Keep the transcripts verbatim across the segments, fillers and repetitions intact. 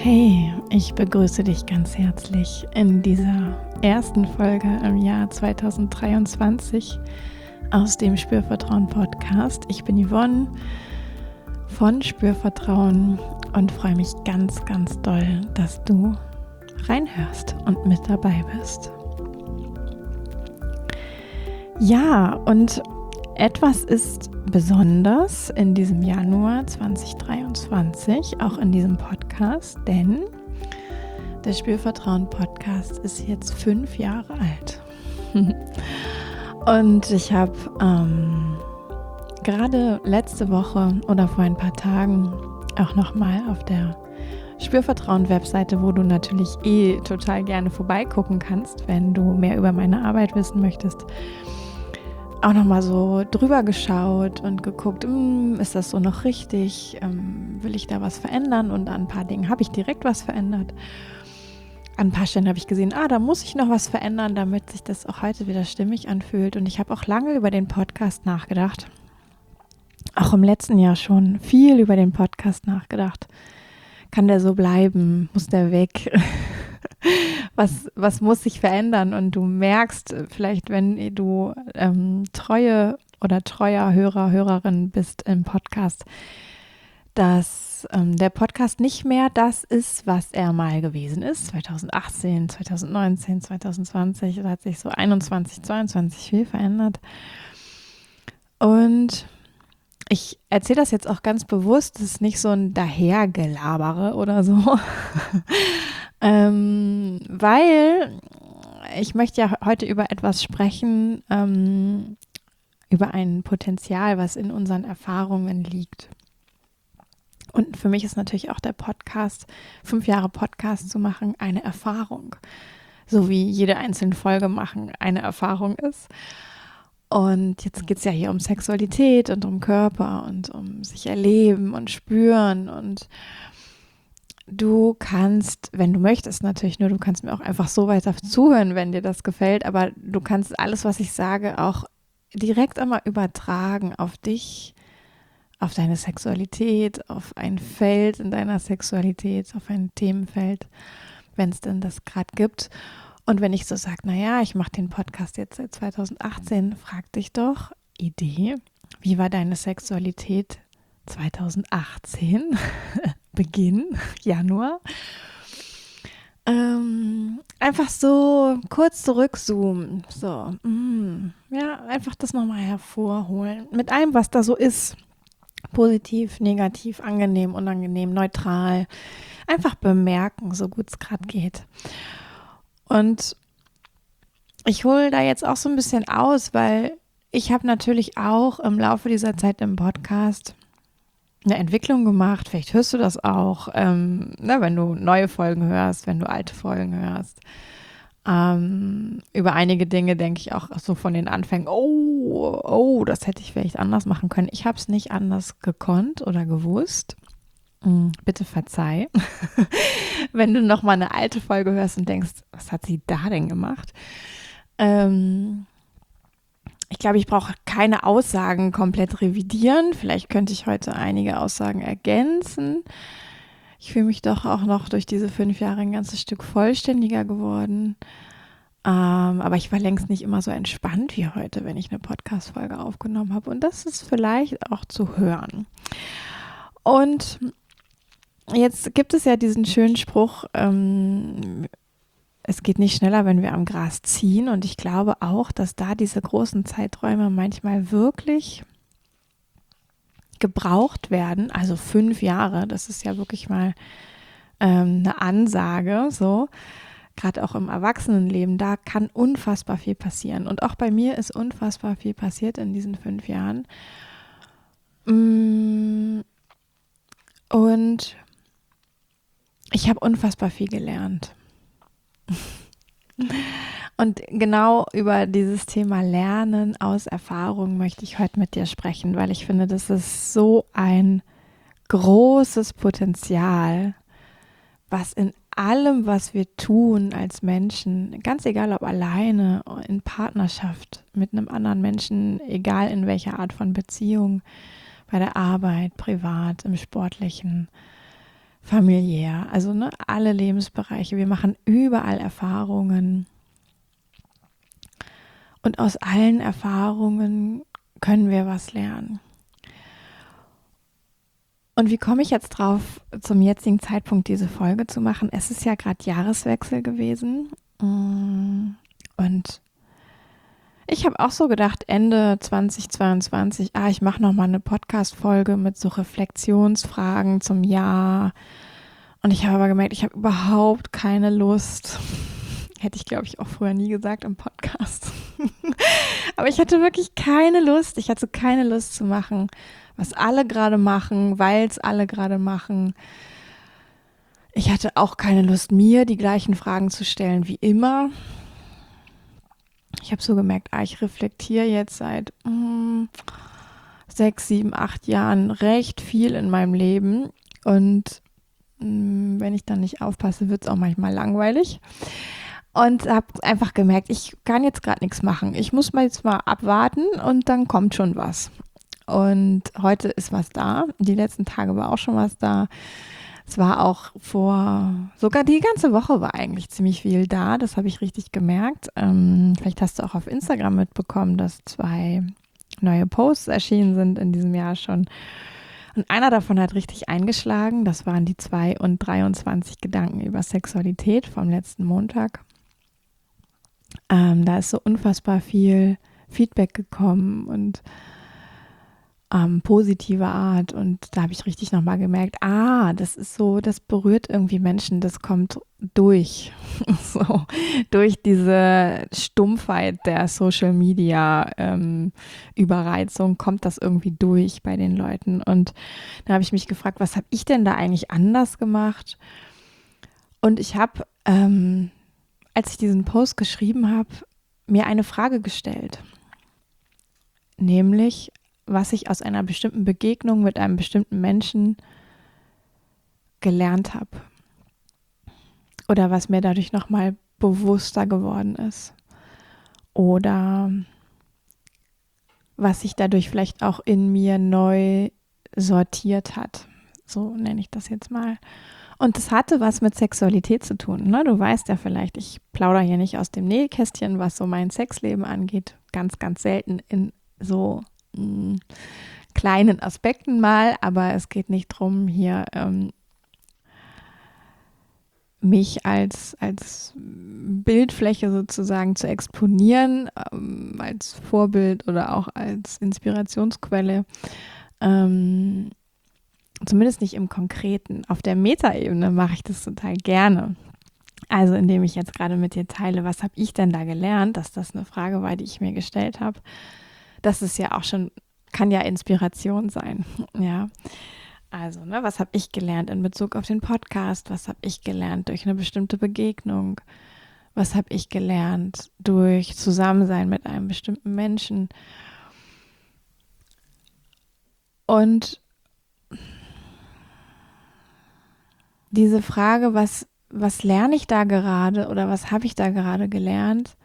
Hey, ich begrüße dich ganz herzlich in dieser ersten Folge im Jahr zwanzig dreiundzwanzig aus dem Spürvertrauen Podcast. Ich bin Yvonne von Spürvertrauen und freue mich ganz, ganz doll, dass du reinhörst und mit dabei bist. Ja, und etwas ist besonders in diesem Januar zwanzig dreiundzwanzig, auch in diesem Podcast, denn der Spürvertrauen Podcast ist jetzt fünf Jahre alt. Und ich habe ähm, gerade letzte Woche oder vor ein paar Tagen auch nochmal auf der Spürvertrauen Webseite, wo du natürlich eh total gerne vorbeigucken kannst, wenn du mehr über meine Arbeit wissen möchtest, auch nochmal so drüber geschaut und geguckt, ist das so noch richtig, ähm, will ich da was verändern? Und an ein paar Dingen habe ich direkt was verändert. An ein paar Stellen habe ich gesehen, ah, da muss ich noch was verändern, damit sich das auch heute wieder stimmig anfühlt. Und ich habe auch lange über den Podcast nachgedacht, auch im letzten Jahr schon viel über den Podcast nachgedacht. Kann der so bleiben? Muss der weg? Was, was muss sich verändern? Und du merkst vielleicht, wenn du ähm, treue oder treuer Hörer, Hörerin bist im Podcast, dass ähm, der Podcast nicht mehr das ist, was er mal gewesen ist. zwanzig achtzehn, zwanzig neunzehn, zwanzig zwanzig, da hat sich so einundzwanzig, zweiundzwanzig viel verändert. Und ich erzähle das jetzt auch ganz bewusst, das ist nicht so ein Dahergelabere oder so, ähm, weil ich möchte ja heute über etwas sprechen, ähm, über ein Potenzial, was in unseren Erfahrungen liegt. Und für mich ist natürlich auch der Podcast, fünf Jahre Podcast zu machen, eine Erfahrung, so wie jede einzelne Folge machen eine Erfahrung ist. Und jetzt geht es ja hier um Sexualität und um Körper und um sich erleben und spüren. Und du kannst, wenn du möchtest natürlich nur, du kannst mir auch einfach so weiter zuhören, wenn dir das gefällt. Aber du kannst alles, was ich sage, auch direkt einmal übertragen auf dich, auf deine Sexualität, auf ein Feld in deiner Sexualität, auf ein Themenfeld, wenn es denn das gerade gibt. Und wenn ich so sage, naja, ich mache den Podcast jetzt seit zwanzig achtzehn, frag dich doch, Idee, wie war deine Sexualität zwanzig achtzehn, Beginn, Januar? Ähm, einfach so kurz zurückzoomen, so, mm, ja, einfach das nochmal hervorholen, mit allem, was da so ist, positiv, negativ, angenehm, unangenehm, neutral, einfach bemerken, so gut es gerade geht. Und ich hole da jetzt auch so ein bisschen aus, weil ich habe natürlich auch im Laufe dieser Zeit im Podcast eine Entwicklung gemacht. Vielleicht hörst du das auch, ähm, ne, wenn du neue Folgen hörst, wenn du alte Folgen hörst. Ähm, über einige Dinge denke ich auch so von den Anfängen, oh, oh, das hätte ich vielleicht anders machen können. Ich habe es nicht anders gekonnt oder gewusst. Bitte verzeih, wenn du noch mal eine alte Folge hörst und denkst, was hat sie da denn gemacht? Ähm, ich glaube, ich brauche keine Aussagen komplett revidieren. Vielleicht könnte ich heute einige Aussagen ergänzen. Ich fühle mich doch auch noch durch diese fünf Jahre ein ganzes Stück vollständiger geworden. Ähm, aber ich war längst nicht immer so entspannt wie heute, wenn ich eine Podcast-Folge aufgenommen habe. Und das ist vielleicht auch zu hören. Und jetzt gibt es ja diesen schönen Spruch, ähm, es geht nicht schneller, wenn wir am Gras ziehen. Und ich glaube auch, dass da diese großen Zeiträume manchmal wirklich gebraucht werden. Also fünf Jahre, das ist ja wirklich mal ähm, eine Ansage, so. Gerade auch im Erwachsenenleben, da kann unfassbar viel passieren. Und auch bei mir ist unfassbar viel passiert in diesen fünf Jahren. Und ich habe unfassbar viel gelernt. Und genau über dieses Thema Lernen aus Erfahrung möchte ich heute mit dir sprechen, weil ich finde, das ist so ein großes Potenzial, was in allem, was wir tun als Menschen, ganz egal ob alleine, in Partnerschaft mit einem anderen Menschen, egal in welcher Art von Beziehung, bei der Arbeit, privat, im Sportlichen, familiär, also ne, alle Lebensbereiche. Wir machen überall Erfahrungen. Und aus allen Erfahrungen können wir was lernen. Und wie komme ich jetzt drauf, zum jetzigen Zeitpunkt diese Folge zu machen? Es ist ja gerade Jahreswechsel gewesen. Und ich habe auch so gedacht, Ende zweitausendzweiundzwanzig, ah, ich mache nochmal eine Podcast-Folge mit so Reflexionsfragen zum Jahr. Und ich habe aber gemerkt, ich habe überhaupt keine Lust. Hätte ich, glaube ich, auch früher nie gesagt im Podcast. Aber ich hatte wirklich keine Lust. Ich hatte keine Lust zu machen, was alle gerade machen, weil es alle gerade machen. Ich hatte auch keine Lust, mir die gleichen Fragen zu stellen wie immer. Ich habe so gemerkt, ah, ich reflektiere jetzt seit mm, sechs, sieben, acht Jahren recht viel in meinem Leben. Und mm, wenn ich dann nicht aufpasse, wird es auch manchmal langweilig. Und habe einfach gemerkt, ich kann jetzt gerade nichts machen. Ich muss mal jetzt mal abwarten und dann kommt schon was. Und heute ist was da. Die letzten Tage war auch schon was da. Es war auch vor, sogar die ganze Woche war eigentlich ziemlich viel da. Das habe ich richtig gemerkt. Ähm, vielleicht hast du auch auf Instagram mitbekommen, dass zwei neue Posts erschienen sind in diesem Jahr schon. Und einer davon hat richtig eingeschlagen. Das waren die zwei und dreiundzwanzig Gedanken über Sexualität vom letzten Montag. Ähm, da ist so unfassbar viel Feedback gekommen und ähm, positive Art. Und da habe ich richtig nochmal gemerkt, ah, das ist so, das berührt irgendwie Menschen, das kommt durch. so, durch diese Stumpfheit der Social Media ähm, Überreizung kommt das irgendwie durch bei den Leuten. Und da habe ich mich gefragt, was habe ich denn da eigentlich anders gemacht? Und ich habe ähm, als ich diesen Post geschrieben habe, mir eine Frage gestellt. Nämlich, was ich aus einer bestimmten Begegnung mit einem bestimmten Menschen gelernt habe. Oder was mir dadurch nochmal bewusster geworden ist. Oder was sich dadurch vielleicht auch in mir neu sortiert hat. So nenne ich das jetzt mal. Und das hatte was mit Sexualität zu tun. Ne? Du weißt ja vielleicht, ich plaudere hier nicht aus dem Nähkästchen, was so mein Sexleben angeht. Ganz, ganz selten in so mh, kleinen Aspekten mal. Aber es geht nicht darum, hier ähm, mich als, als Bildfläche sozusagen zu exponieren, ähm, als Vorbild oder auch als Inspirationsquelle. Ähm, Zumindest nicht im Konkreten. Auf der Metaebene mache ich das total gerne. Also indem ich jetzt gerade mit dir teile, was habe ich denn da gelernt, dass das eine Frage war, die ich mir gestellt habe. Das ist ja auch schon, kann ja Inspiration sein. Ja, also ne, was habe ich gelernt in Bezug auf den Podcast? Was habe ich gelernt durch eine bestimmte Begegnung? Was habe ich gelernt durch Zusammensein mit einem bestimmten Menschen? Und diese Frage, was, was lerne ich da gerade oder was habe ich da gerade gelernt,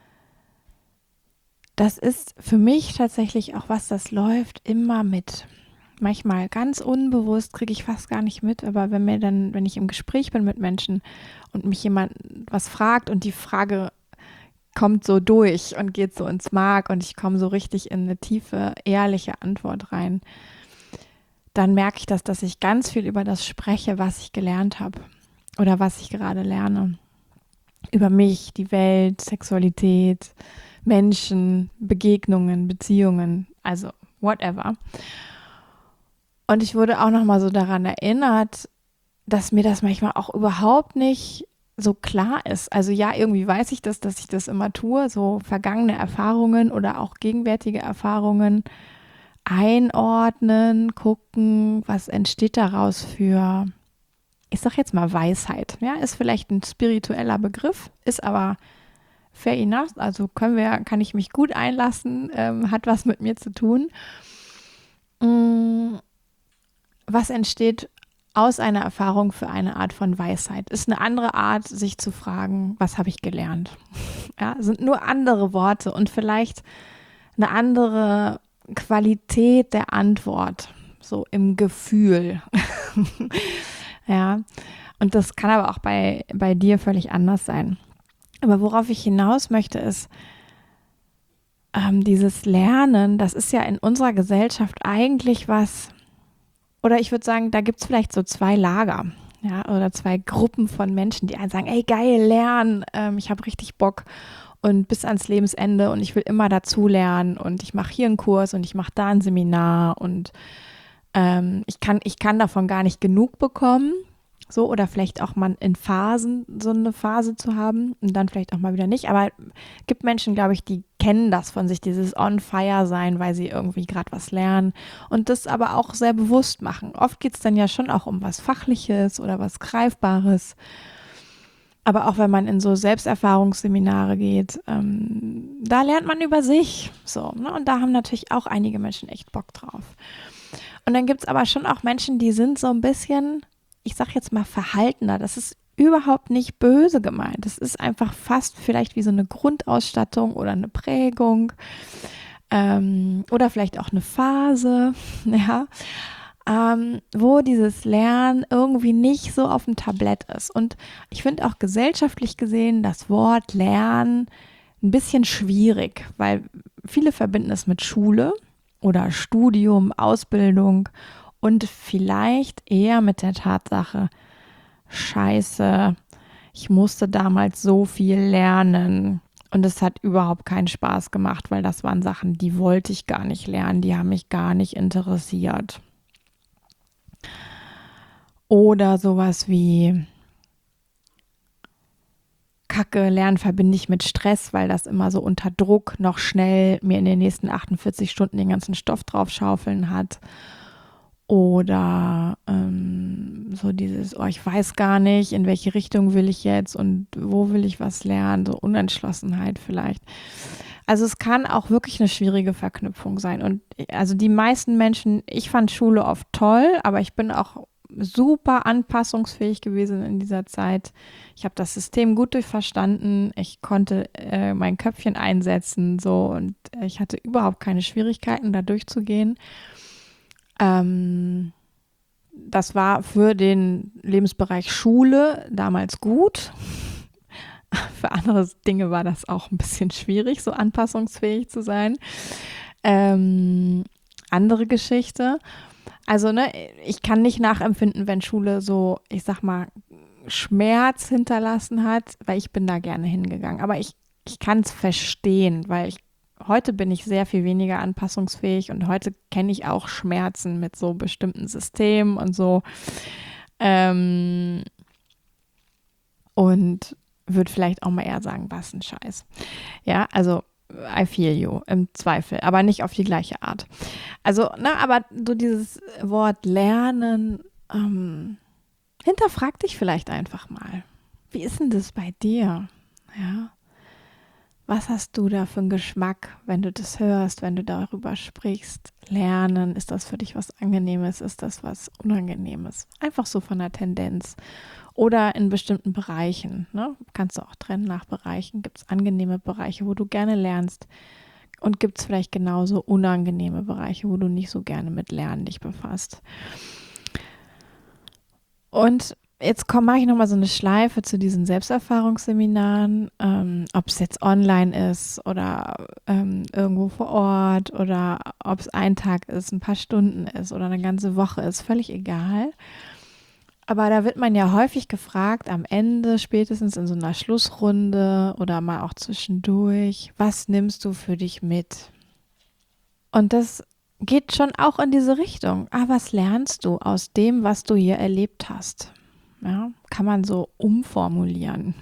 das ist für mich tatsächlich auch was, das läuft immer mit. Manchmal ganz unbewusst, kriege ich fast gar nicht mit, aber wenn mir dann, wenn ich im Gespräch bin mit Menschen und mich jemand was fragt und die Frage kommt so durch und geht so ins Mark und ich komme so richtig in eine tiefe, ehrliche Antwort rein, dann merke ich das, dass ich ganz viel über das spreche, was ich gelernt habe oder was ich gerade lerne. Über mich, die Welt, Sexualität, Menschen, Begegnungen, Beziehungen, also whatever. Und ich wurde auch nochmal so daran erinnert, dass mir das manchmal auch überhaupt nicht so klar ist. Also ja, irgendwie weiß ich das, dass ich das immer tue, so vergangene Erfahrungen oder auch gegenwärtige Erfahrungen einordnen, gucken, was entsteht daraus für, ich sag jetzt mal Weisheit. Ja, ist vielleicht ein spiritueller Begriff, ist aber fair enough, also können wir, kann ich mich gut einlassen, ähm, hat was mit mir zu tun. Mm, was entsteht aus einer Erfahrung für eine Art von Weisheit? Ist eine andere Art, sich zu fragen, was habe ich gelernt? Ja, sind nur andere Worte und vielleicht eine andere Qualität der Antwort, so im Gefühl. Ja, und das kann aber auch bei, bei dir völlig anders sein. Aber worauf ich hinaus möchte, ist, ähm, dieses Lernen, das ist ja in unserer Gesellschaft eigentlich was, oder ich würde sagen, da gibt es vielleicht so zwei Lager, ja, oder zwei Gruppen von Menschen, die einen sagen, ey, geil, lernen, ähm, ich habe richtig Bock und bis ans Lebensende und ich will immer dazulernen und ich mache hier einen Kurs und ich mache da ein Seminar und ähm, ich kann, ich kann davon gar nicht genug bekommen. So, oder vielleicht auch mal in Phasen so eine Phase zu haben und dann vielleicht auch mal wieder nicht. Aber es gibt Menschen, glaube ich, die kennen das von sich, dieses On-Fire sein, weil sie irgendwie gerade was lernen und das aber auch sehr bewusst machen. Oft geht es dann ja schon auch um was Fachliches oder was Greifbares. Aber auch wenn man in so Selbsterfahrungsseminare geht, ähm, da lernt man über sich. So, ne? Und da haben natürlich auch einige Menschen echt Bock drauf. Und dann gibt es aber schon auch Menschen, die sind so ein bisschen, ich sag jetzt mal, verhaltener. Das ist überhaupt nicht böse gemeint. Das ist einfach fast vielleicht wie so eine Grundausstattung oder eine Prägung ähm, oder vielleicht auch eine Phase, ja, ähm, wo dieses Lernen irgendwie nicht so auf dem Tablett ist. Und ich finde auch gesellschaftlich gesehen das Wort Lernen ein bisschen schwierig, weil viele verbinden es mit Schule oder Studium, Ausbildung und vielleicht eher mit der Tatsache, Scheiße, ich musste damals so viel lernen und es hat überhaupt keinen Spaß gemacht, weil das waren Sachen, die wollte ich gar nicht lernen, die haben mich gar nicht interessiert. Oder sowas wie Kacke, Lernen verbinde ich mit Stress, weil das immer so unter Druck noch schnell mir in den nächsten achtundvierzig Stunden den ganzen Stoff draufschaufeln hat. Oder ähm, so dieses, oh, ich weiß gar nicht, in welche Richtung will ich jetzt und wo will ich was lernen, so Unentschlossenheit vielleicht. Also es kann auch wirklich eine schwierige Verknüpfung sein. Und also die meisten Menschen, ich fand Schule oft toll, aber ich bin auch super anpassungsfähig gewesen in dieser Zeit. Ich habe das System gut durchverstanden. Ich konnte äh, mein Köpfchen einsetzen so und ich hatte überhaupt keine Schwierigkeiten, da durchzugehen. Ähm, das war für den Lebensbereich Schule damals gut. Für andere Dinge war das auch ein bisschen schwierig, so anpassungsfähig zu sein. Ähm, andere Geschichte. Also, ne, ich kann nicht nachempfinden, wenn Schule so, ich sag mal, Schmerz hinterlassen hat, weil ich bin da gerne hingegangen. Aber ich, ich kann es verstehen, weil ich heute bin ich sehr viel weniger anpassungsfähig und heute kenne ich auch Schmerzen mit so bestimmten Systemen und so. Ähm, und würde vielleicht auch mal eher sagen, was ein Scheiß. Ja, also I feel you im Zweifel, aber nicht auf die gleiche Art. Also, ne, aber so dieses Wort Lernen, ähm, hinterfrag dich vielleicht einfach mal. Wie ist denn das bei dir? Ja. Was hast du da für einen Geschmack, wenn du das hörst, wenn du darüber sprichst? Lernen, ist das für dich was Angenehmes? Ist das was Unangenehmes? Einfach so von der Tendenz. Oder in bestimmten Bereichen. Ne? Kannst du auch trennen nach Bereichen. Gibt es angenehme Bereiche, wo du gerne lernst? Und gibt es vielleicht genauso unangenehme Bereiche, wo du nicht so gerne mit Lernen dich befasst? Und jetzt mache ich nochmal so eine Schleife zu diesen Selbsterfahrungsseminaren, ähm, ob es jetzt online ist oder ähm, irgendwo vor Ort oder ob es ein Tag ist, ein paar Stunden ist oder eine ganze Woche ist, völlig egal. Aber da wird man ja häufig gefragt, am Ende, spätestens in so einer Schlussrunde oder mal auch zwischendurch, was nimmst du für dich mit? Und das geht schon auch in diese Richtung. Ah, was lernst du aus dem, was du hier erlebt hast? Ja, kann man so umformulieren.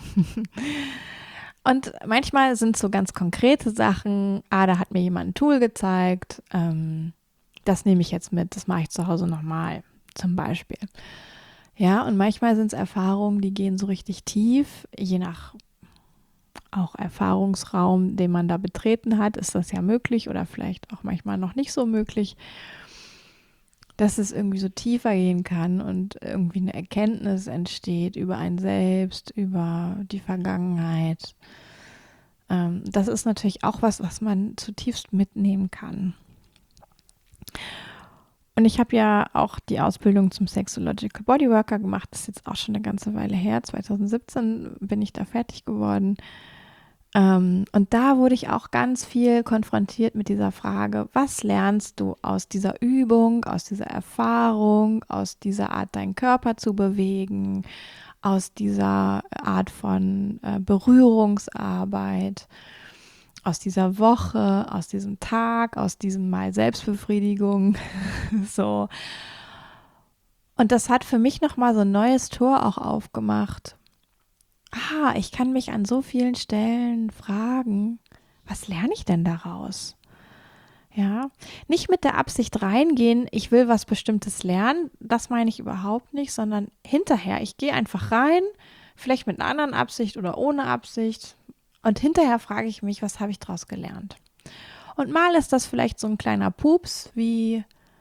Und manchmal sind so ganz konkrete Sachen, ah, da hat mir jemand ein Tool gezeigt, ähm, das nehme ich jetzt mit, das mache ich zu Hause nochmal, zum Beispiel. Ja, und manchmal sind es Erfahrungen, die gehen so richtig tief, je nach auch Erfahrungsraum, den man da betreten hat, ist das ja möglich oder vielleicht auch manchmal noch nicht so möglich, dass es irgendwie so tiefer gehen kann und irgendwie eine Erkenntnis entsteht über ein Selbst, über die Vergangenheit. Ähm, das ist natürlich auch was, was man zutiefst mitnehmen kann. Und ich habe ja auch die Ausbildung zum Sexological Bodyworker gemacht. Das ist jetzt auch schon eine ganze Weile her. zwanzig siebzehn bin ich da fertig geworden. Ähm, und da wurde ich auch ganz viel konfrontiert mit dieser Frage, was lernst du aus dieser Übung, aus dieser Erfahrung, aus dieser Art, deinen Körper zu bewegen, aus dieser Art von äh, Berührungsarbeit, aus dieser Woche, aus diesem Tag, aus diesem Mal Selbstbefriedigung, so. Und das hat für mich nochmal so ein neues Tor auch aufgemacht. Ah, ich kann mich an so vielen Stellen fragen, was lerne ich denn daraus? Ja, nicht mit der Absicht reingehen, ich will was Bestimmtes lernen, das meine ich überhaupt nicht, sondern hinterher, ich gehe einfach rein, vielleicht mit einer anderen Absicht oder ohne Absicht und hinterher frage ich mich, was habe ich daraus gelernt? Und mal ist das vielleicht so ein kleiner Pups wie,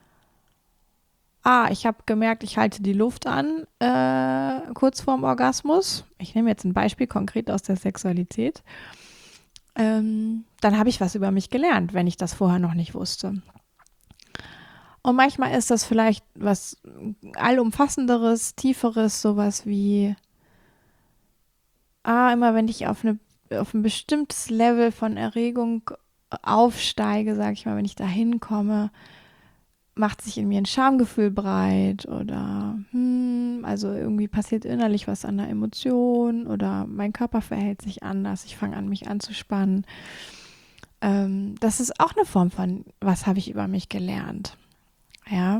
ah, ich habe gemerkt, ich halte die Luft an, äh, kurz vorm Orgasmus. Ich nehme jetzt ein Beispiel konkret aus der Sexualität. Ähm, dann habe ich was über mich gelernt, wenn ich das vorher noch nicht wusste. Und manchmal ist das vielleicht was allumfassenderes, tieferes, sowas wie, ah, immer wenn ich auf, eine, auf ein bestimmtes Level von Erregung aufsteige, sage ich mal, wenn ich da hinkomme, macht sich in mir ein Schamgefühl breit oder hm, also irgendwie passiert innerlich was an der Emotion oder mein Körper verhält sich anders, ich fange an, mich anzuspannen. Ähm, das ist auch eine Form von, was habe ich über mich gelernt? Ja.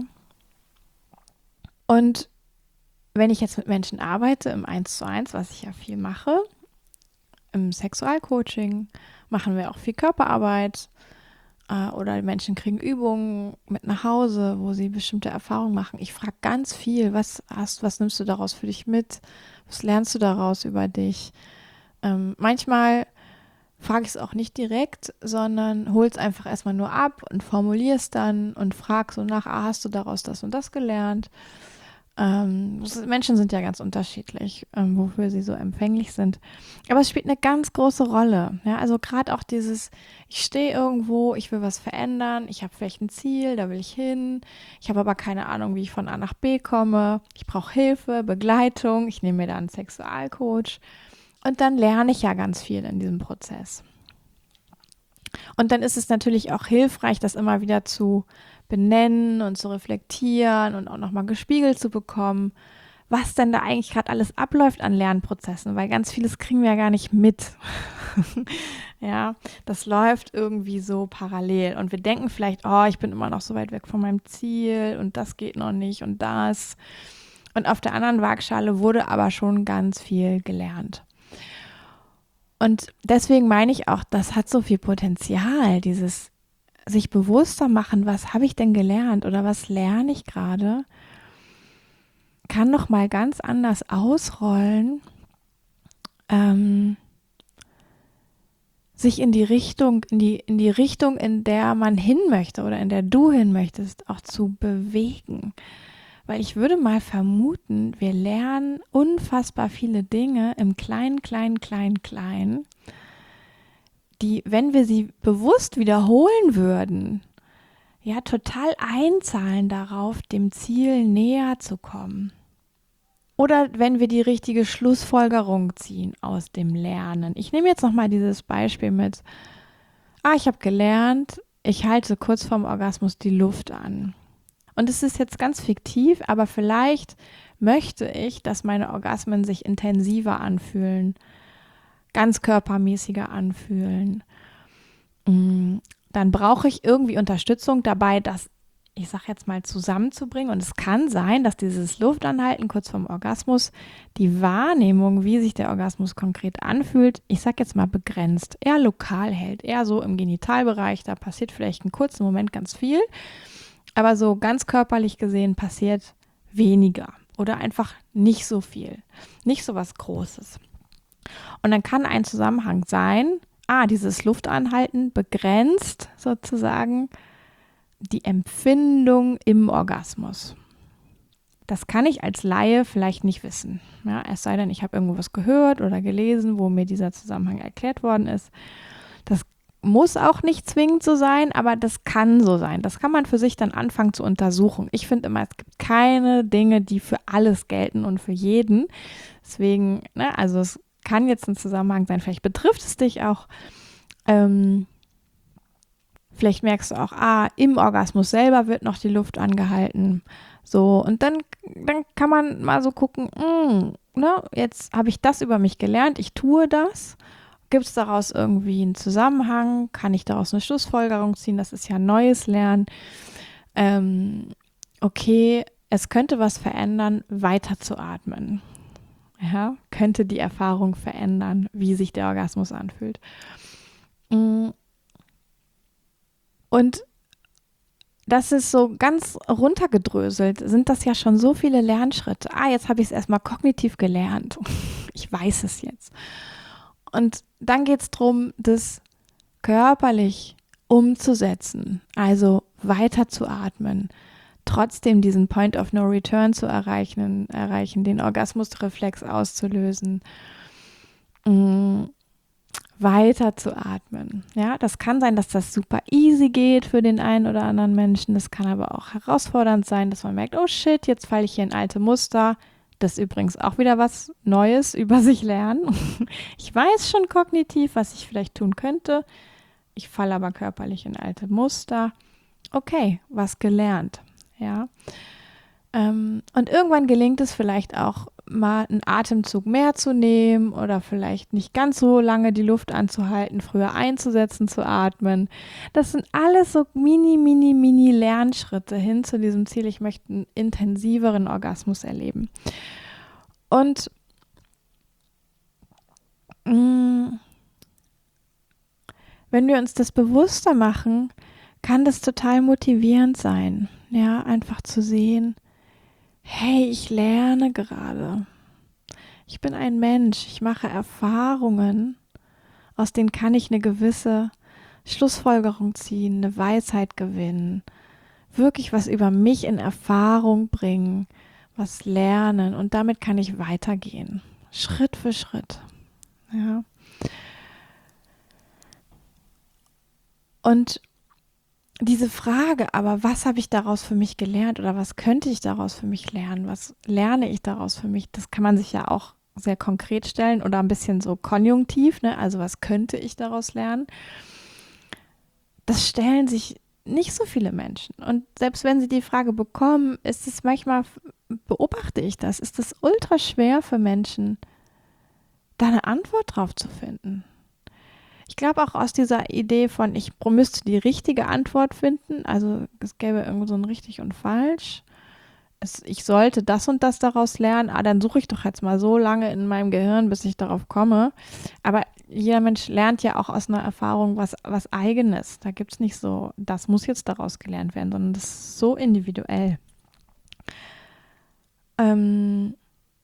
Und wenn ich jetzt mit Menschen arbeite im Eins zu Eins, was ich ja viel mache, im Sexualcoaching machen wir auch viel Körperarbeit, oder die Menschen kriegen Übungen mit nach Hause, wo sie bestimmte Erfahrungen machen. Ich frage ganz viel, was hast, was nimmst du daraus für dich mit? Was lernst du daraus über dich? Ähm, manchmal frage ich es auch nicht direkt, sondern hol es einfach erstmal nur ab und formuliere es dann und frage so nach, ah, hast du daraus das und das gelernt? Ähm, Menschen sind ja ganz unterschiedlich, ähm, wofür sie so empfänglich sind. Aber es spielt eine ganz große Rolle. Ja? Also gerade auch dieses, ich stehe irgendwo, ich will was verändern, ich habe vielleicht ein Ziel, da will ich hin. Ich habe aber keine Ahnung, wie ich von A nach B komme. Ich brauche Hilfe, Begleitung. Ich nehme mir da einen Sexualcoach. Und dann lerne ich ja ganz viel in diesem Prozess. Und dann ist es natürlich auch hilfreich, das immer wieder zu benennen und zu reflektieren und auch nochmal gespiegelt zu bekommen, was denn da eigentlich gerade alles abläuft an Lernprozessen, weil ganz vieles kriegen wir ja gar nicht mit. Ja, das läuft irgendwie so parallel und wir denken vielleicht, oh, ich bin immer noch so weit weg von meinem Ziel und das geht noch nicht und das. Und auf der anderen Waagschale wurde aber schon ganz viel gelernt. Und deswegen meine ich auch, das hat so viel Potenzial, dieses sich bewusster machen, was habe ich denn gelernt oder was lerne ich gerade, kann noch mal ganz anders ausrollen, ähm, sich in die Richtung, in die, in die Richtung, in der man hin möchte oder in der du hin möchtest, auch zu bewegen. Weil ich würde mal vermuten, wir lernen unfassbar viele Dinge im Kleinen, Kleinen, Kleinen, Kleinen, die, wenn wir sie bewusst wiederholen würden, ja, total einzahlen darauf, dem Ziel näher zu kommen. Oder wenn wir die richtige Schlussfolgerung ziehen aus dem Lernen. Ich nehme jetzt nochmal dieses Beispiel mit, ah, ich habe gelernt, ich halte kurz vorm Orgasmus die Luft an. Und es ist jetzt ganz fiktiv, aber vielleicht möchte ich, dass meine Orgasmen sich intensiver anfühlen, ganz körpermäßiger anfühlen. Dann brauche ich irgendwie Unterstützung dabei, das, ich sage jetzt mal, zusammenzubringen. Und es kann sein, dass dieses Luftanhalten kurz vorm Orgasmus die Wahrnehmung, wie sich der Orgasmus konkret anfühlt, ich sage jetzt mal begrenzt, eher lokal hält, eher so im Genitalbereich. Da passiert vielleicht einen kurzen Moment ganz viel, aber so ganz körperlich gesehen passiert weniger oder einfach nicht so viel, nicht so was Großes. Und dann kann ein Zusammenhang sein, ah, dieses Luftanhalten begrenzt sozusagen die Empfindung im Orgasmus. Das kann ich als Laie vielleicht nicht wissen. Ja, es sei denn, ich habe irgendwo was gehört oder gelesen, wo mir dieser Zusammenhang erklärt worden ist. Das muss auch nicht zwingend so sein, aber das kann so sein. Das kann man für sich dann anfangen zu untersuchen. Ich finde immer, es gibt keine Dinge, die für alles gelten und für jeden. Deswegen, ne, also es kann jetzt ein Zusammenhang sein, vielleicht betrifft es dich auch. Ähm, vielleicht merkst du auch, ah, im Orgasmus selber wird noch die Luft angehalten. So, und dann, dann kann man mal so gucken, mh, ne, jetzt habe ich das über mich gelernt, ich tue das. Gibt es daraus irgendwie einen Zusammenhang? Kann ich daraus eine Schlussfolgerung ziehen? Das ist ja neues Lernen. Ähm, okay, es könnte was verändern, weiter zu atmen. Ja, könnte die Erfahrung verändern, wie sich der Orgasmus anfühlt. Und das ist so ganz runtergedröselt, sind das ja schon so viele Lernschritte. Ah, jetzt habe ich es erstmal kognitiv gelernt. Ich weiß es jetzt. Und dann geht es darum, das körperlich umzusetzen, also weiter zu atmen, trotzdem diesen Point of No Return zu erreichen, erreichen, den Orgasmusreflex auszulösen, mh, weiter zu atmen. Ja, das kann sein, dass das super easy geht für den einen oder anderen Menschen. Das kann aber auch herausfordernd sein, dass man merkt, oh shit, jetzt falle ich hier in alte Muster. Das ist übrigens auch wieder was Neues über sich lernen. Ich weiß schon kognitiv, was ich vielleicht tun könnte. Ich falle aber körperlich in alte Muster. Okay, was gelernt. Ja. Ähm, und irgendwann gelingt es vielleicht auch mal einen Atemzug mehr zu nehmen oder vielleicht nicht ganz so lange die Luft anzuhalten, früher einzusetzen, zu atmen. Das sind alles so mini, mini, mini Lernschritte hin zu diesem Ziel, ich möchte einen intensiveren Orgasmus erleben. Und mh, wenn wir uns das bewusster machen, kann das total motivierend sein, ja, einfach zu sehen, hey, ich lerne gerade. Ich bin ein Mensch, ich mache Erfahrungen, aus denen kann ich eine gewisse Schlussfolgerung ziehen, eine Weisheit gewinnen, wirklich was über mich in Erfahrung bringen, was lernen und damit kann ich weitergehen, Schritt für Schritt. Ja. Und diese Frage, aber was habe ich daraus für mich gelernt oder was könnte ich daraus für mich lernen? Was lerne ich daraus für mich? Das kann man sich ja auch sehr konkret stellen oder ein bisschen so konjunktiv, ne? Also was könnte ich daraus lernen? Das stellen sich nicht so viele Menschen. Und selbst wenn sie die Frage bekommen, ist es manchmal, beobachte ich das, ist es ultra schwer für Menschen, da eine Antwort drauf zu finden. Ich glaube auch aus dieser Idee von, ich müsste die richtige Antwort finden, also es gäbe irgendwo so ein richtig und falsch. Es, ich sollte das und das daraus lernen, ah, dann suche ich doch jetzt mal so lange in meinem Gehirn, bis ich darauf komme. Aber jeder Mensch lernt ja auch aus einer Erfahrung was, was Eigenes. Da gibt es nicht so, das muss jetzt daraus gelernt werden, sondern das ist so individuell. Ähm,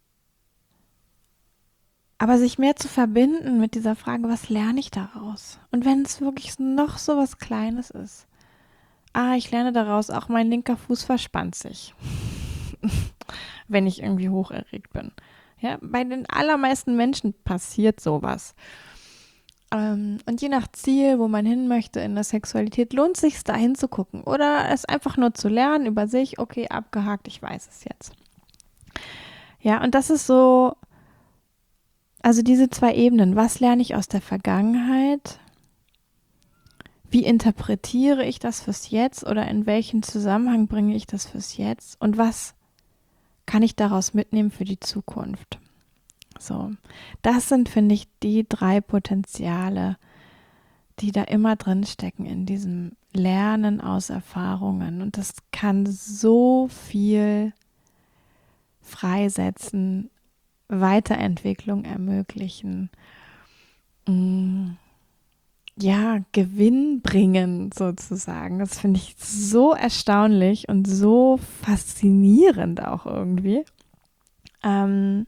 Aber sich mehr zu verbinden mit dieser Frage, was lerne ich daraus? Und wenn es wirklich noch so was Kleines ist. Ah, ich lerne daraus, auch mein linker Fuß verspannt sich, wenn ich irgendwie hocherregt bin. Ja, bei den allermeisten Menschen passiert sowas. Ähm, und je nach Ziel, wo man hin möchte in der Sexualität, lohnt es sich, da hinzugucken. Oder es einfach nur zu lernen über sich, okay, abgehakt, ich weiß es jetzt. Ja, und das ist so. Also diese zwei Ebenen, was lerne ich aus der Vergangenheit? Wie interpretiere ich das fürs Jetzt oder in welchen Zusammenhang bringe ich das fürs Jetzt? Und was kann ich daraus mitnehmen für die Zukunft? So, das sind, finde ich, die drei Potenziale, die da immer drin stecken in diesem Lernen aus Erfahrungen. Und das kann so viel freisetzen, Weiterentwicklung ermöglichen, ja, Gewinn bringen sozusagen. Das finde ich so erstaunlich und so faszinierend auch irgendwie. Ähm,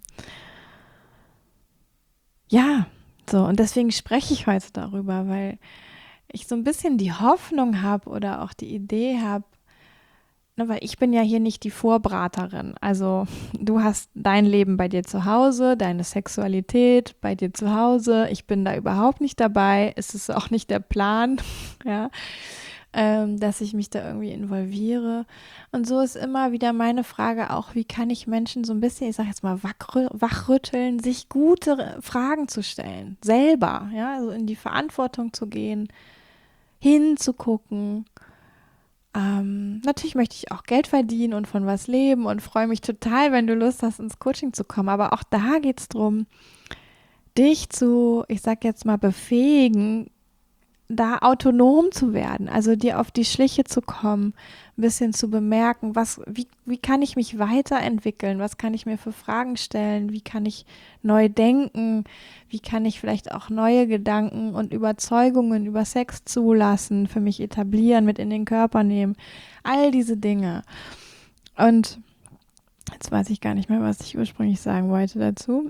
ja, so und deswegen spreche ich heute darüber, weil ich so ein bisschen die Hoffnung habe oder auch die Idee habe, ne, weil ich bin ja hier nicht die Vorbraterin. Also du hast dein Leben bei dir zu Hause, deine Sexualität bei dir zu Hause. Ich bin da überhaupt nicht dabei. Es ist auch nicht der Plan, ja, ähm, dass ich mich da irgendwie involviere. Und so ist immer wieder meine Frage auch, wie kann ich Menschen so ein bisschen, ich sage jetzt mal, wachrü- wachrütteln, sich gute Fragen zu stellen, selber, ja, also in die Verantwortung zu gehen, hinzugucken. Ähm, natürlich möchte ich auch Geld verdienen und von was leben und freue mich total, wenn du Lust hast, ins Coaching zu kommen. Aber auch da geht es darum, dich zu, ich sag jetzt mal, befähigen, da autonom zu werden, also dir auf die Schliche zu kommen, ein bisschen zu bemerken, was, wie, wie kann ich mich weiterentwickeln, was kann ich mir für Fragen stellen, wie kann ich neu denken, wie kann ich vielleicht auch neue Gedanken und Überzeugungen über Sex zulassen, für mich etablieren, mit in den Körper nehmen, all diese Dinge. Und jetzt weiß ich gar nicht mehr, was ich ursprünglich sagen wollte dazu.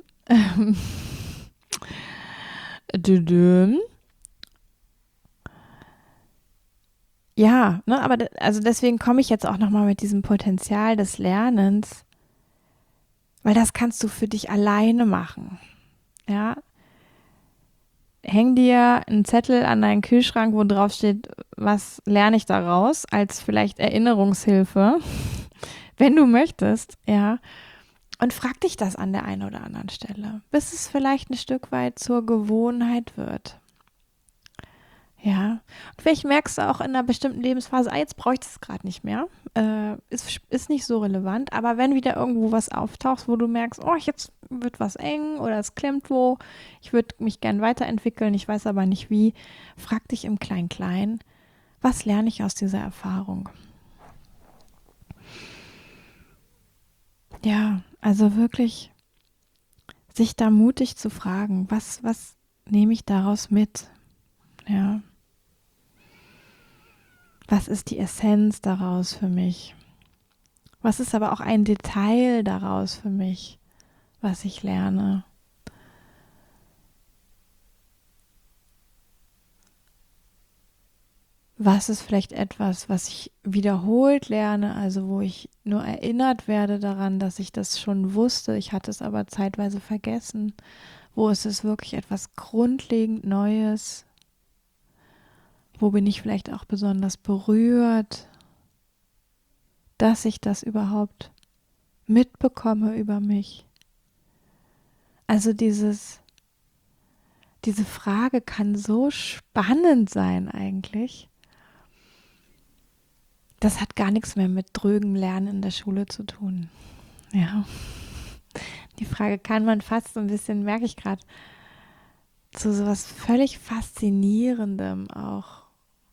Ja, ne, aber de- also deswegen komme ich jetzt auch nochmal mit diesem Potenzial des Lernens, weil das kannst du für dich alleine machen. Ja, häng dir einen Zettel an deinen Kühlschrank, wo drauf steht, was lerne ich daraus, als vielleicht Erinnerungshilfe, wenn du möchtest, ja. Und frag dich das an der einen oder anderen Stelle, bis es vielleicht ein Stück weit zur Gewohnheit wird. Ja, und vielleicht merkst du auch in einer bestimmten Lebensphase, ah, jetzt bräuchte ich es gerade nicht mehr. Äh, ist, ist nicht so relevant. Aber wenn wieder irgendwo was auftaucht, wo du merkst, oh, jetzt wird was eng oder es klemmt wo, ich würde mich gern weiterentwickeln, ich weiß aber nicht wie, frag dich im Klein-Klein, was lerne ich aus dieser Erfahrung? Ja, also wirklich sich da mutig zu fragen, was, was nehme ich daraus mit? Ja, was ist die Essenz daraus für mich? Was ist aber auch ein Detail daraus für mich, was ich lerne? Was ist vielleicht etwas, was ich wiederholt lerne, also wo ich nur erinnert werde daran, dass ich das schon wusste, ich hatte es aber zeitweise vergessen? Wo ist es wirklich etwas grundlegend Neues? Wo bin ich vielleicht auch besonders berührt, dass ich das überhaupt mitbekomme über mich? Also dieses, diese Frage kann so spannend sein eigentlich. Das hat gar nichts mehr mit drögem Lernen in der Schule zu tun. Ja, die Frage kann man fast so ein bisschen, merke ich gerade, zu sowas völlig Faszinierendem auch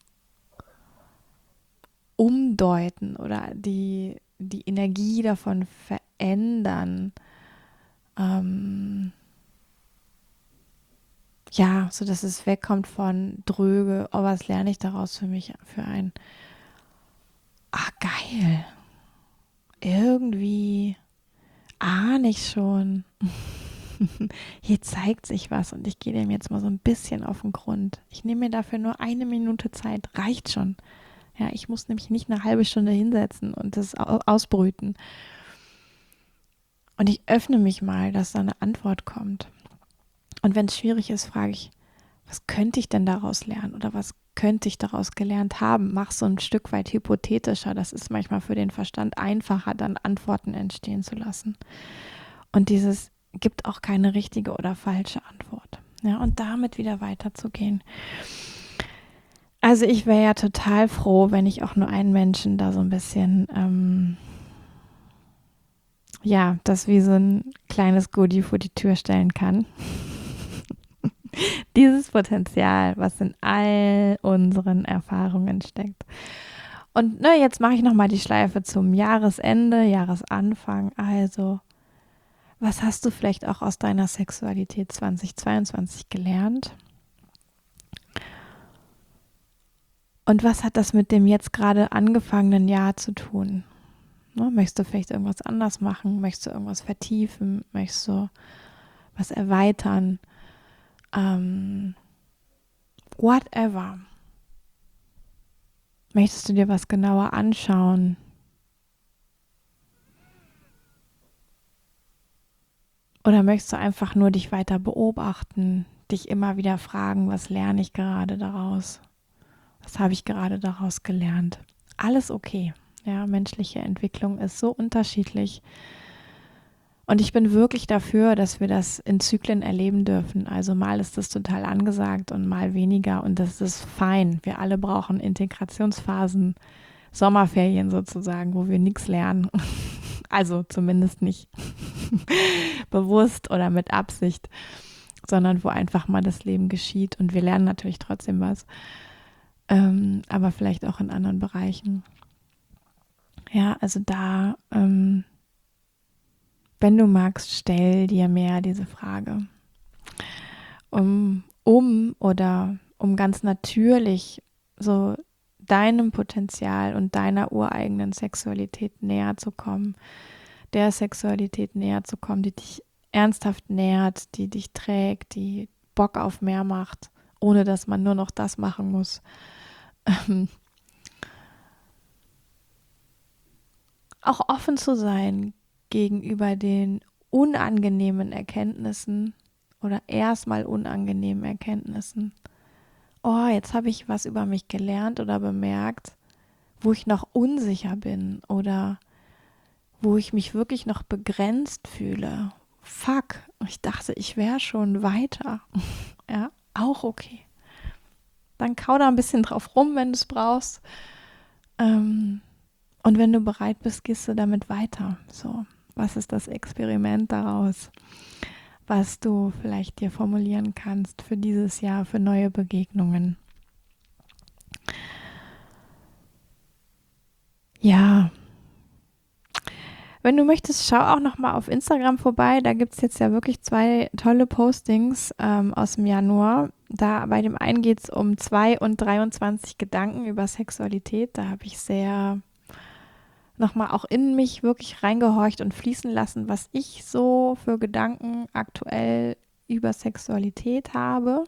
umdeuten oder die, die Energie davon verändern. Ähm, ja, so dass es wegkommt von dröge, oh, was lerne ich daraus für mich, für ein, ah, geil, irgendwie ahne ich schon. Hier zeigt sich was und ich gehe dem jetzt mal so ein bisschen auf den Grund. Ich nehme mir dafür nur eine Minute Zeit, reicht schon. Ja, ich muss nämlich nicht eine halbe Stunde hinsetzen und das ausbrüten. Und ich öffne mich mal, dass da eine Antwort kommt. Und wenn es schwierig ist, frage ich, was könnte ich denn daraus lernen oder was könnte ich daraus gelernt haben? Mach so ein Stück weit hypothetischer. Das ist manchmal für den Verstand einfacher, dann Antworten entstehen zu lassen. Und dieses gibt auch keine richtige oder falsche Antwort. Ja, und damit wieder weiterzugehen. Also ich wäre ja total froh, wenn ich auch nur einen Menschen da so ein bisschen, ähm, ja, das wie so ein kleines Goodie vor die Tür stellen kann. Dieses Potenzial, was in all unseren Erfahrungen steckt. Und ne, jetzt mache ich nochmal die Schleife zum Jahresende, Jahresanfang. Also, was hast du vielleicht auch aus deiner Sexualität zweitausendzweiundzwanzig gelernt? Und was hat das mit dem jetzt gerade angefangenen Jahr zu tun? Ne, möchtest du vielleicht irgendwas anders machen? Möchtest du irgendwas vertiefen? Möchtest du was erweitern? Ähm, whatever. Möchtest du dir was genauer anschauen? Oder möchtest du einfach nur dich weiter beobachten, dich immer wieder fragen, was lerne ich gerade daraus? Was habe ich gerade daraus gelernt? Alles okay. Ja, menschliche Entwicklung ist so unterschiedlich. Und ich bin wirklich dafür, dass wir das in Zyklen erleben dürfen. Also mal ist das total angesagt und mal weniger und das ist fein. Wir alle brauchen Integrationsphasen, Sommerferien sozusagen, wo wir nichts lernen. Also zumindest nicht bewusst oder mit Absicht, sondern wo einfach mal das Leben geschieht und wir lernen natürlich trotzdem was, ähm, aber vielleicht auch in anderen Bereichen. Ja, also da, ähm, wenn du magst, stell dir mehr diese Frage. Um, um oder um ganz natürlich so deinem Potenzial und deiner ureigenen Sexualität näher zu kommen, der Sexualität näher zu kommen, die dich ernsthaft nährt, die dich trägt, die Bock auf mehr macht, ohne dass man nur noch das machen muss. Ähm, auch offen zu sein gegenüber den unangenehmen Erkenntnissen oder erstmal unangenehmen Erkenntnissen. Oh, jetzt habe ich was über mich gelernt oder bemerkt, wo ich noch unsicher bin oder wo ich mich wirklich noch begrenzt fühle. Fuck, ich dachte, ich wäre schon weiter. Ja, auch okay. Dann kau da ein bisschen drauf rum, wenn du es brauchst. Ähm, und wenn du bereit bist, gehst du damit weiter. So, was ist das Experiment daraus, was du vielleicht dir formulieren kannst für dieses Jahr, für neue Begegnungen? Ja, wenn du möchtest, schau auch noch mal auf Instagram vorbei. Da gibt es jetzt ja wirklich zwei tolle Postings ähm, aus dem Januar. Da bei dem einen geht es um zwei und dreiundzwanzig Gedanken über Sexualität. Da habe ich sehr noch mal auch in mich wirklich reingehorcht und fließen lassen, was ich so für Gedanken aktuell über Sexualität habe.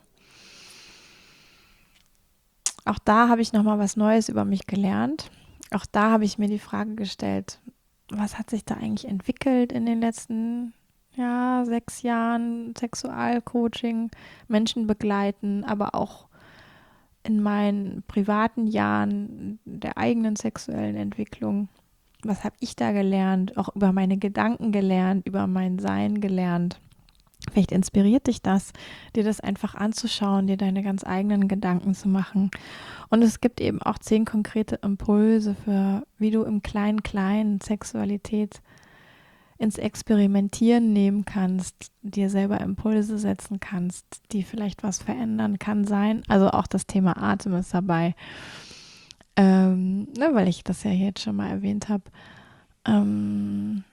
Auch da habe ich noch mal was Neues über mich gelernt. Auch da habe ich mir die Frage gestellt, was hat sich da eigentlich entwickelt in den letzten ja, sechs Jahren Sexualcoaching, Menschen begleiten, aber auch in meinen privaten Jahren der eigenen sexuellen Entwicklung. Was habe ich da gelernt? Auch über meine Gedanken gelernt, über mein Sein gelernt. Vielleicht inspiriert dich das, dir das einfach anzuschauen, dir deine ganz eigenen Gedanken zu machen. Und es gibt eben auch zehn konkrete Impulse für, wie du im Klein-Klein Sexualität ins Experimentieren nehmen kannst, dir selber Impulse setzen kannst, die vielleicht was verändern kann sein. Also auch das Thema Atem ist dabei, ähm, ne, weil ich das ja hier jetzt schon mal erwähnt habe, ähm,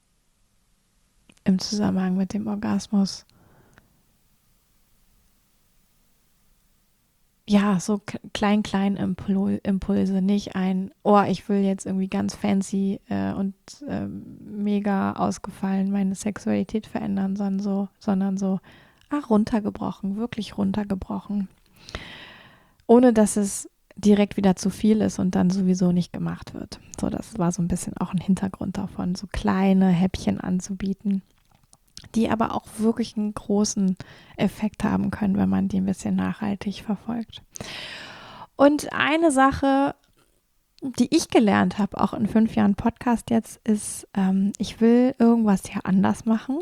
im Zusammenhang mit dem Orgasmus. Ja, so klein, klein Impulse, nicht ein, oh, ich will jetzt irgendwie ganz fancy äh, und äh, mega ausgefallen meine Sexualität verändern, sondern so, sondern so, ach, runtergebrochen, wirklich runtergebrochen. Ohne dass es direkt wieder zu viel ist und dann sowieso nicht gemacht wird. So, das war so ein bisschen auch ein Hintergrund davon, so kleine Häppchen anzubieten, die aber auch wirklich einen großen Effekt haben können, wenn man die ein bisschen nachhaltig verfolgt. Und eine Sache, die ich gelernt habe, auch in fünf Jahren Podcast jetzt, ist, ähm, ich will irgendwas hier anders machen.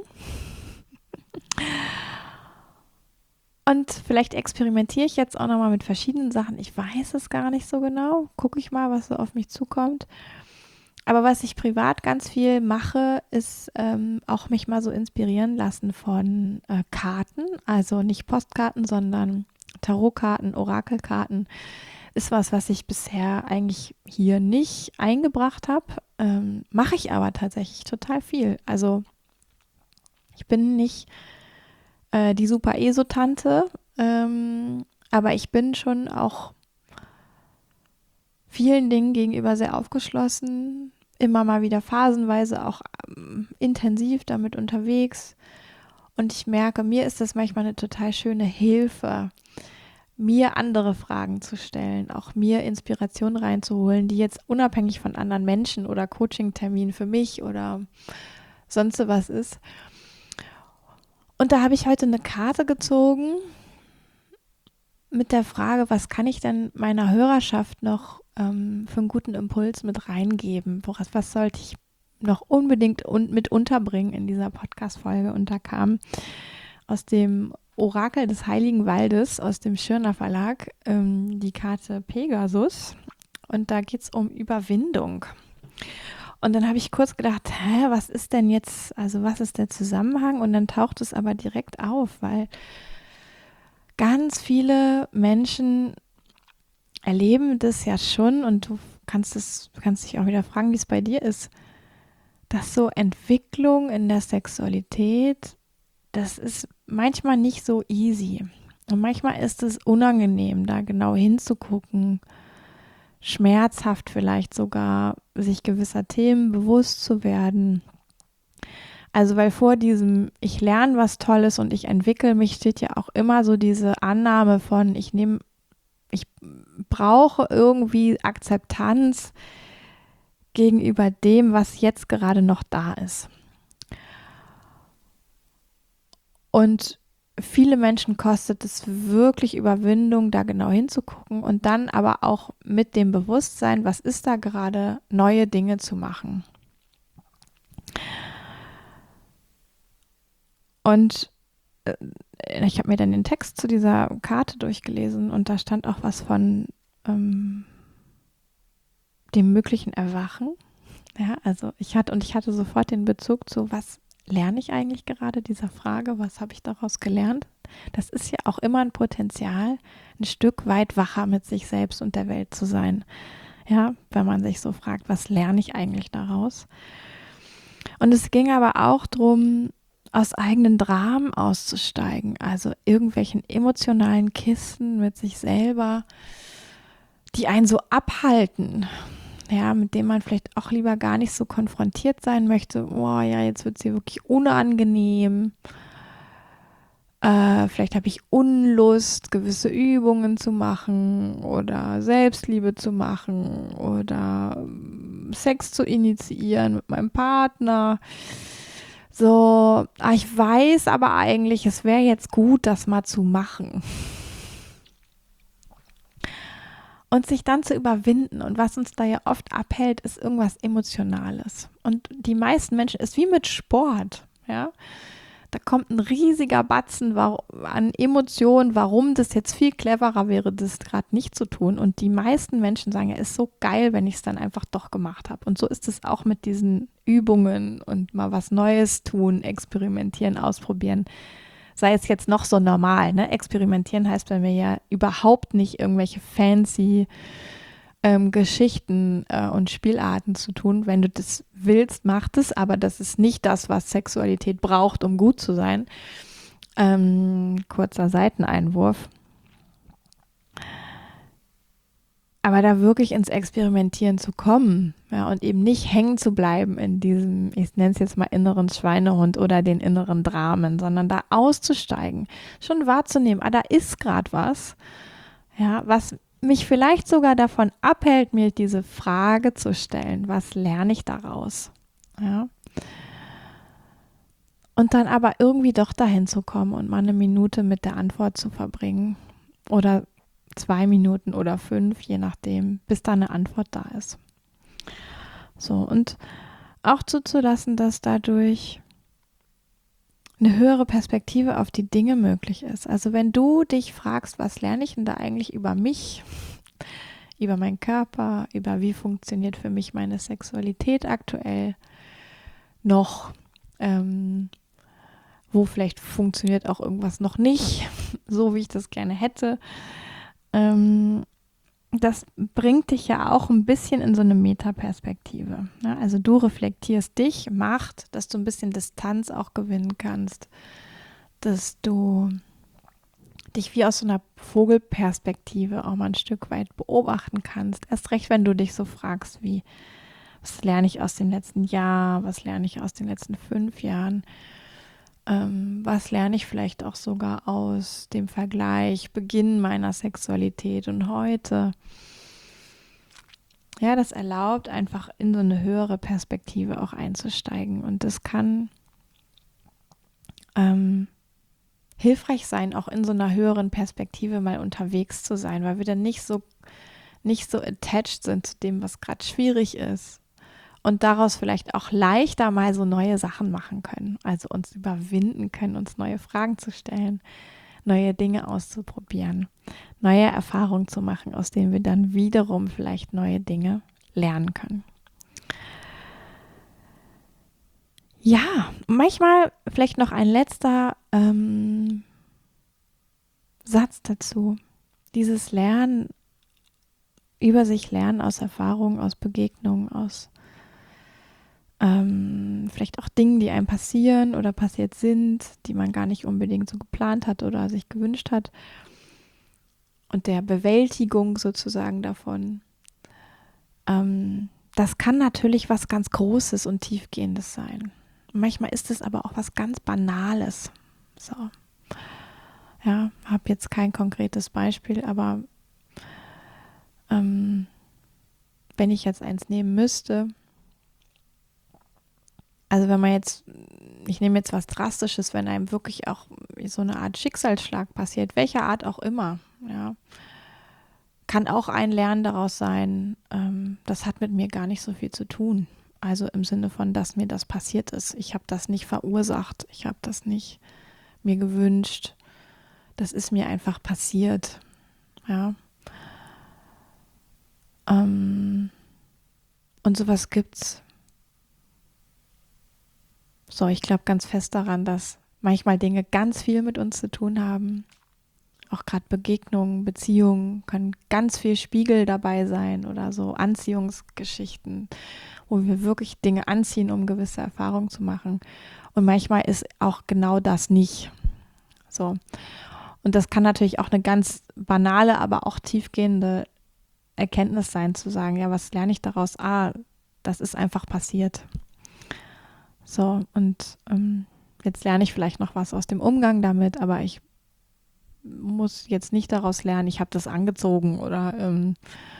Und vielleicht experimentiere ich jetzt auch nochmal mit verschiedenen Sachen. Ich weiß es gar nicht so genau. Gucke ich mal, was so auf mich zukommt. Aber was ich privat ganz viel mache, ist ähm, auch mich mal so inspirieren lassen von äh, Karten. Also nicht Postkarten, sondern Tarotkarten, Orakelkarten. Ist was, was ich bisher eigentlich hier nicht eingebracht habe. Ähm, mache ich aber tatsächlich total viel. Also ich bin nicht äh, die super ESO-Tante, ähm, aber ich bin schon auch vielen Dingen gegenüber sehr aufgeschlossen, immer mal wieder phasenweise auch ähm, intensiv damit unterwegs. Und ich merke, mir ist das manchmal eine total schöne Hilfe, mir andere Fragen zu stellen, auch mir Inspiration reinzuholen, die jetzt unabhängig von anderen Menschen oder Coaching-Terminen für mich oder sonst was ist. Und da habe ich heute eine Karte gezogen mit der Frage, was kann ich denn meiner Hörerschaft noch ähm, für einen guten Impuls mit reingeben? Woraus, was sollte ich noch unbedingt un- mit unterbringen in dieser Podcast-Folge? Und da kam aus dem Orakel des Heiligen Waldes, aus dem Schirner Verlag, ähm, die Karte Pegasus. Und da geht es um Überwindung. Und dann habe ich kurz gedacht, hä, was ist denn jetzt, also was ist der Zusammenhang? Und dann taucht es aber direkt auf, weil ganz viele Menschen erleben das ja schon, und du kannst es, du kannst dich auch wieder fragen, wie es bei dir ist, dass so Entwicklung in der Sexualität, das ist manchmal nicht so easy. Und manchmal ist es unangenehm, da genau hinzugucken, schmerzhaft vielleicht sogar, sich gewisser Themen bewusst zu werden. Also weil vor diesem ich lerne was Tolles und ich entwickle mich steht ja auch immer so diese Annahme von ich nehme, ich brauche irgendwie Akzeptanz gegenüber dem, was jetzt gerade noch da ist. Und viele Menschen kostet es wirklich Überwindung, da genau hinzugucken und dann aber auch mit dem Bewusstsein, was ist da gerade, neue Dinge zu machen. Und äh, ich habe mir dann den Text zu dieser Karte durchgelesen und da stand auch was von ähm, dem möglichen Erwachen. Ja, also ich hatte und ich hatte sofort den Bezug zu, was lerne ich eigentlich gerade, dieser Frage, was habe ich daraus gelernt? Das ist ja auch immer ein Potenzial, ein Stück weit wacher mit sich selbst und der Welt zu sein. Ja, wenn man sich so fragt, was lerne ich eigentlich daraus? Und es ging aber auch darum, aus eigenen Dramen auszusteigen, also irgendwelchen emotionalen Kisten mit sich selber, die einen so abhalten, ja, mit dem man vielleicht auch lieber gar nicht so konfrontiert sein möchte. Oh ja, jetzt wird es hier wirklich unangenehm. Äh, vielleicht habe ich Unlust, gewisse Übungen zu machen oder Selbstliebe zu machen oder ähm, Sex zu initiieren mit meinem Partner. So, ah, ich weiß aber eigentlich, es wäre jetzt gut, das mal zu machen. Und sich dann zu überwinden. Und was uns da ja oft abhält, ist irgendwas Emotionales. Und die meisten Menschen ist wie mit Sport, ja. Da kommt ein riesiger Batzen an Emotionen, warum das jetzt viel cleverer wäre, das gerade nicht zu tun. Und die meisten Menschen sagen, ja, ist so geil, wenn ich es dann einfach doch gemacht habe. Und so ist es auch mit diesen Übungen und mal was Neues tun, experimentieren, ausprobieren. Sei es jetzt noch so normal, ne? Experimentieren heißt bei mir ja überhaupt nicht irgendwelche fancy ähm, Geschichten äh, und Spielarten zu tun. Wenn du das willst, mach das, aber das ist nicht das, was Sexualität braucht, um gut zu sein. Ähm, kurzer Seiteneinwurf. Aber da wirklich ins Experimentieren zu kommen, ja, und eben nicht hängen zu bleiben in diesem, ich nenne es jetzt mal inneren Schweinehund oder den inneren Dramen, sondern da auszusteigen, schon wahrzunehmen, ah, da ist gerade was, ja, was mich vielleicht sogar davon abhält, mir diese Frage zu stellen, was lerne ich daraus? Ja. Und dann aber irgendwie doch dahin zu kommen und mal eine Minute mit der Antwort zu verbringen. Oder zwei Minuten oder fünf, je nachdem, bis da eine Antwort da ist. So, und auch zuzulassen, dass dadurch eine höhere Perspektive auf die Dinge möglich ist. Also wenn du dich fragst, was lerne ich denn da eigentlich über mich, über meinen Körper, über wie funktioniert für mich meine Sexualität aktuell noch, ähm, wo vielleicht funktioniert auch irgendwas noch nicht, so wie ich das gerne hätte. Ähm, das bringt dich ja auch ein bisschen in so eine Metaperspektive. Ne? Also du reflektierst dich, macht, dass du ein bisschen Distanz auch gewinnen kannst, dass du dich wie aus so einer Vogelperspektive auch mal ein Stück weit beobachten kannst. Erst recht, wenn du dich so fragst, wie, was lerne ich aus dem letzten Jahr, was lerne ich aus den letzten fünf Jahren, ähm, was lerne ich vielleicht auch sogar aus dem Vergleich, Beginn meiner Sexualität und heute. Ja, das erlaubt einfach in so eine höhere Perspektive auch einzusteigen und das kann ähm, hilfreich sein, auch in so einer höheren Perspektive mal unterwegs zu sein, weil wir dann nicht so, nicht so attached sind zu dem, was gerade schwierig ist und daraus vielleicht auch leichter mal so neue Sachen machen können, also uns überwinden können, uns neue Fragen zu stellen, neue Dinge auszuprobieren, neue Erfahrungen zu machen, aus denen wir dann wiederum vielleicht neue Dinge lernen können. Ja, manchmal vielleicht noch ein letzter ähm, Satz dazu. Dieses Lernen, über sich lernen aus Erfahrungen, aus Begegnungen, aus ähm, vielleicht auch Dingen, die einem passieren oder passiert sind, die man gar nicht unbedingt so geplant hat oder sich gewünscht hat. Und der Bewältigung sozusagen davon. Ähm, das kann natürlich was ganz Großes und Tiefgehendes sein. Manchmal ist es aber auch was ganz Banales. So. Ja, habe jetzt kein konkretes Beispiel, aber ähm, wenn ich jetzt eins nehmen müsste, also wenn man jetzt, ich nehme jetzt was Drastisches, wenn einem wirklich auch so eine Art Schicksalsschlag passiert, welcher Art auch immer, ja, kann auch ein Lernen daraus sein, ähm, das hat mit mir gar nicht so viel zu tun. Also im Sinne von, dass mir das passiert ist. Ich habe das nicht verursacht, ich habe das nicht mir gewünscht. Das ist mir einfach passiert. Ja. Ähm, und sowas gibt's. So, ich glaube ganz fest daran, dass manchmal Dinge ganz viel mit uns zu tun haben. Auch gerade Begegnungen, Beziehungen können ganz viel Spiegel dabei sein oder so Anziehungsgeschichten, wo wir wirklich Dinge anziehen, um gewisse Erfahrungen zu machen. Und manchmal ist auch genau das nicht. So. Und das kann natürlich auch eine ganz banale, aber auch tiefgehende Erkenntnis sein, zu sagen, ja, was lerne ich daraus? Ah, das ist einfach passiert. So, und ähm, jetzt lerne ich vielleicht noch was aus dem Umgang damit, aber ich muss jetzt nicht daraus lernen, ich habe das angezogen oder ähm,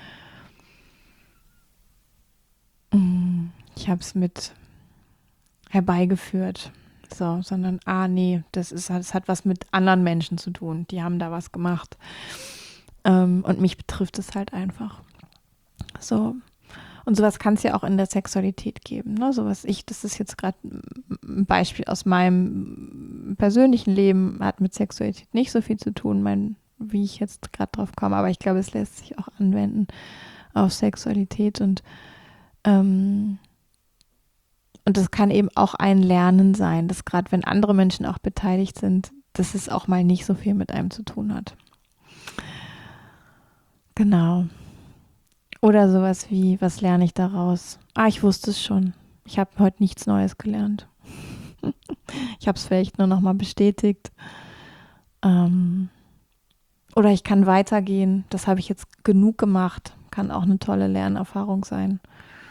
ich habe es mit herbeigeführt. So, sondern, ah, nee, das ist, das hat was mit anderen Menschen zu tun. Die haben da was gemacht. Ähm, und mich betrifft es halt einfach. So. Und sowas kann es ja auch in der Sexualität geben. Ne? Sowas, ich, das ist jetzt gerade ein Beispiel aus meinem persönlichen Leben, hat mit Sexualität nicht so viel zu tun, mein, wie ich jetzt gerade drauf komme. Aber ich glaube, es lässt sich auch anwenden auf Sexualität. Und ähm, Und das kann eben auch ein Lernen sein, dass gerade wenn andere Menschen auch beteiligt sind, dass es auch mal nicht so viel mit einem zu tun hat. Genau. Oder sowas wie, was lerne ich daraus? Ah, ich wusste es schon. Ich habe heute nichts Neues gelernt. Ich habe es vielleicht nur nochmal bestätigt. Ähm, oder ich kann weitergehen. Das habe ich jetzt genug gemacht. Kann auch eine tolle Lernerfahrung sein.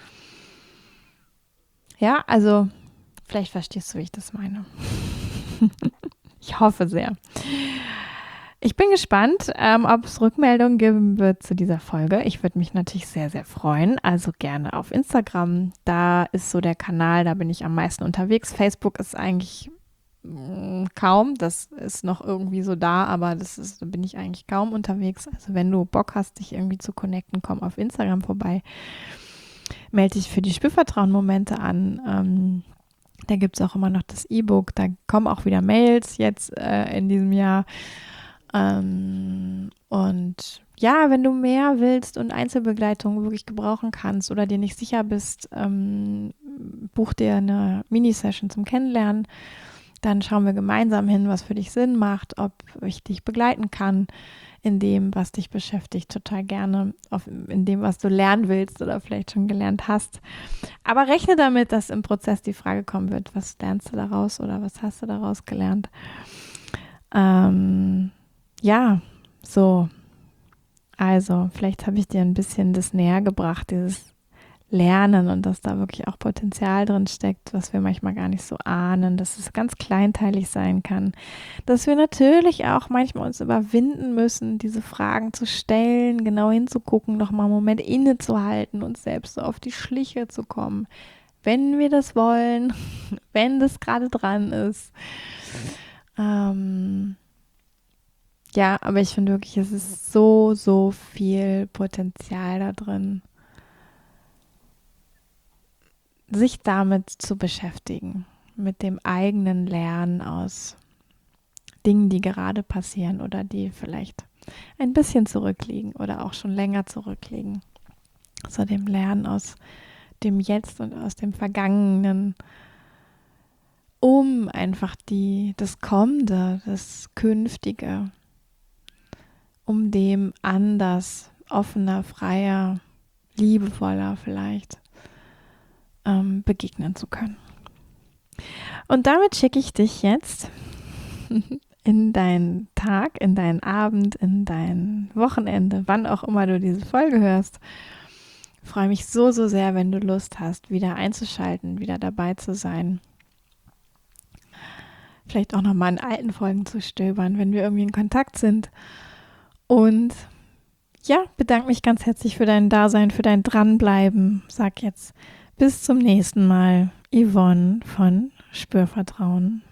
Ja, also vielleicht verstehst du, wie ich das meine. Ich hoffe sehr. Ich bin gespannt, ähm, ob es Rückmeldungen geben wird zu dieser Folge. Ich würde mich natürlich sehr, sehr freuen. Also gerne auf Instagram. Da ist so der Kanal, da bin ich am meisten unterwegs. Facebook ist eigentlich mh, kaum. Das ist noch irgendwie so da, aber das ist, da bin ich eigentlich kaum unterwegs. Also wenn du Bock hast, dich irgendwie zu connecten, komm auf Instagram vorbei. Melde dich für die Spürvertrauen-Momente an. Ähm, da gibt es auch immer noch das E-Book. Da kommen auch wieder Mails jetzt äh, in diesem Jahr. Ähm, und ja, wenn du mehr willst und Einzelbegleitung wirklich gebrauchen kannst oder dir nicht sicher bist, ähm, buch dir eine Mini-Session zum Kennenlernen. Dann schauen wir gemeinsam hin, was für dich Sinn macht, ob ich dich begleiten kann in dem, was dich beschäftigt, total gerne, auf, in dem, was du lernen willst oder vielleicht schon gelernt hast. Aber rechne damit, dass im Prozess die Frage kommen wird, was lernst du daraus oder was hast du daraus gelernt? Ähm, ja, so. Also, vielleicht habe ich dir ein bisschen das näher gebracht, dieses Lernen und dass da wirklich auch Potenzial drin steckt, was wir manchmal gar nicht so ahnen, dass es ganz kleinteilig sein kann, dass wir natürlich auch manchmal uns überwinden müssen, diese Fragen zu stellen, genau hinzugucken, nochmal einen Moment innezuhalten, uns selbst so auf die Schliche zu kommen, wenn wir das wollen, wenn das gerade dran ist. Ähm, ja, aber ich finde wirklich, es ist so, so viel Potenzial da drin, sich damit zu beschäftigen, mit dem eigenen Lernen aus Dingen, die gerade passieren oder die vielleicht ein bisschen zurückliegen oder auch schon länger zurückliegen. So dem Lernen aus dem Jetzt und aus dem Vergangenen, um einfach die, das Kommende, das Künftige, um dem anders, offener, freier, liebevoller vielleicht ähm, begegnen zu können. Und damit schicke ich dich jetzt in deinen Tag, in deinen Abend, in dein Wochenende, wann auch immer du diese Folge hörst. Ich freue mich so, so sehr, wenn du Lust hast, wieder einzuschalten, wieder dabei zu sein. Vielleicht auch nochmal in alten Folgen zu stöbern, wenn wir irgendwie in Kontakt sind. Und ja, bedanke mich ganz herzlich für dein Dasein, für dein Dranbleiben. Sag jetzt bis zum nächsten Mal, Yvonne von Spürvertrauen.